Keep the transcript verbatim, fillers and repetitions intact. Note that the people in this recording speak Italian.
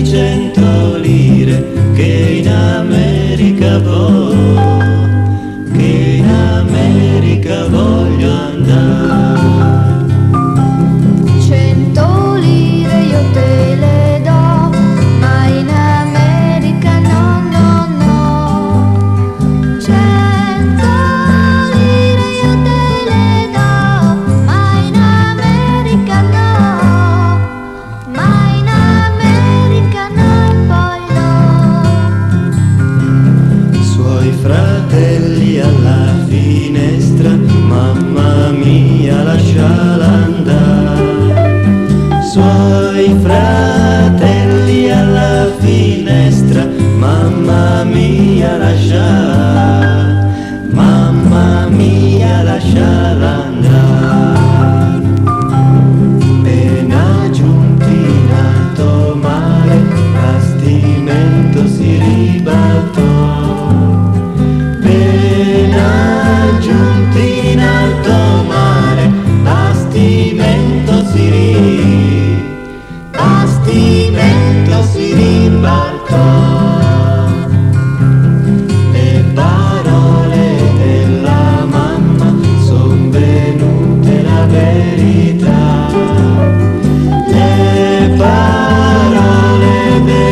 di cento lire che in America voglio, che in America voglio andare. Cento lire io te le do, ma in America no, no, no. Cento lire io te le do, ma in America no, ma in America no, poi no. Suoi fratelli alla finestra, mamma mia lasciala andare. Suoi fratelli alla finestra, mamma mia lasciala, mamma mia lasciala andare. Appena giunti in alto mare, bastimento si ribaltò. Appena giunti in alto mare, bastimento si ri, bastimento si ribaltò. Le parole della mamma son venute la verità. Le parole della